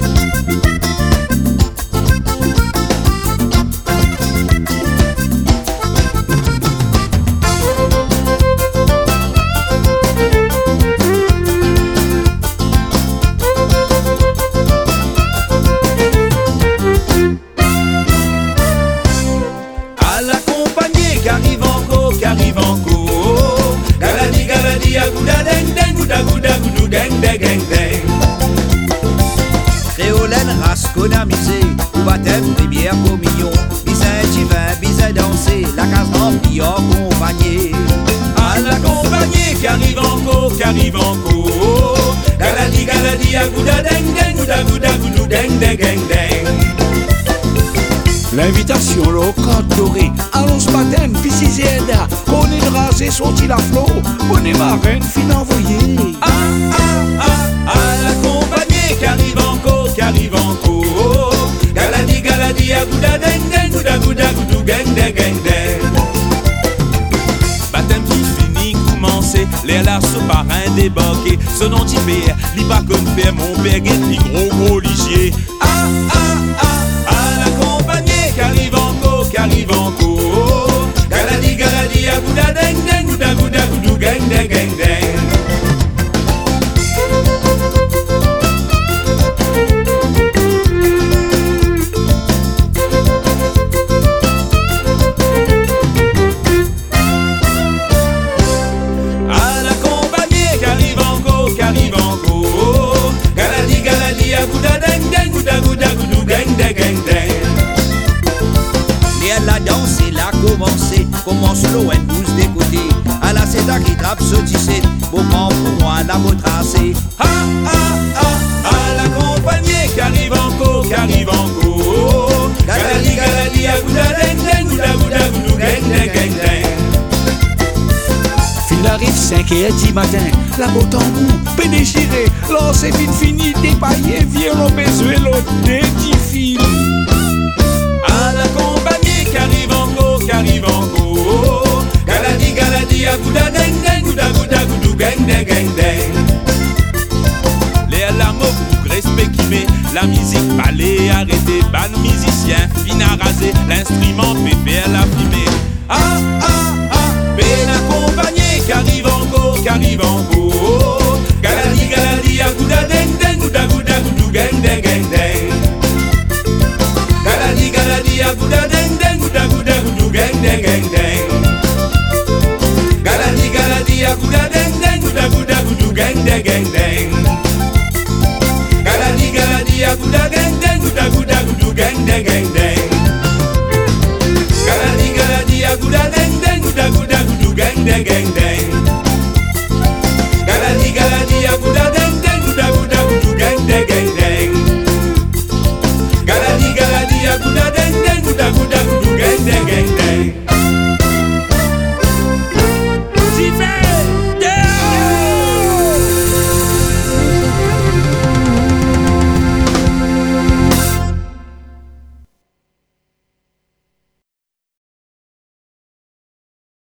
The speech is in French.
Arrive en cours. Galadi, galadi, agouda, deng, deng, gouda, gouda, goudou, deng, deng, deng, deng. Créolène, race conamisée, au baptême, rivière, communion. Bizet, divin, bizet, danser, la case remplie, accompagnée. À l'accompagné, qui arrive en cours, qui arrive en cours. Galadi, galadi, agouda, deng, deng, gouda, gouda, goudou, deng, deng, deng, deng. L'invitation, le code doré, allons baptême, piscisienne, qu'on est rasé, sont-ils à flot, bonnet marraine, fin envoyé. Ah, ah, ah, à l'accompagné, qui arrive en cours, qui arrive en cours. Galadi, galadi, agouda, deng, deng, gouda, gouda, goudou, deng, deng, deng, deng. Baptême qui finit, commencé, les lards sous parrain débarqué. Ce nom d'y père, l'y pas comme père, mon père, guette, l'y gros ligier. Ah, ah, ah. Qui arrive en cours, qui arrive en cours. Galadi, galadi, agouda, deng, deng, gouda, gouda, goudou, deng, deng, deng, deng. À l'accompagné, qui arrive en cours, qui arrive en cours. Galadi, galadi, agouda, deng, deng, gouda, gouda, goudou, deng, deng, deng, deng. La danse, elle a commencé, commence l'eau, elle pousse des côtés. À la seda qui trappe ce tisset, moment pour moi la retracer. Ah, ah, ah, à l'accompagné, qui arrive en cours, qui arrive en cours. Galadi, galadi, agouda, deng, deng, gouda, gouda, goudou, deng, deng, deng, deng. Fil arrive 5h10 matin, la botte en goût, pénéchiré, lancé vite fini, dépaillé, violon, besoin, l'autre, détifile. À l'accompagné, qui arrive en cours, qui arrive en cours. Galadi, galadi, agouda, deng, deng, gouda, gouda, goudou, deng, deng, deng, deng. Les alarmes pour respect qui met la musique, palais arrêté, ban musicien, fin à raser, l'instrument fait faire la fumée. Ah, ah, ah, ben accompagné, qui arrive en cours, qui arrive en cours. Galadi, galadi, agouda, deng, deng, gouda, gouda, goudou, deng, deng, deng, deng. Galadi, galadi, agouda, deng, deng, gouda, gouda, goudou, deng, deng, deng, deng. Galadi, galadi, agouda, deng, deng, gouda, gouda, goudou, deng, deng, deng, deng. Galadi, galadi, agouda, deng, deng, gouda, gouda, goudou, deng, deng, deng, deng. Galadi, galadi, agouda, deng, deng, gouda, gouda, goudou, deng, deng, deng, deng.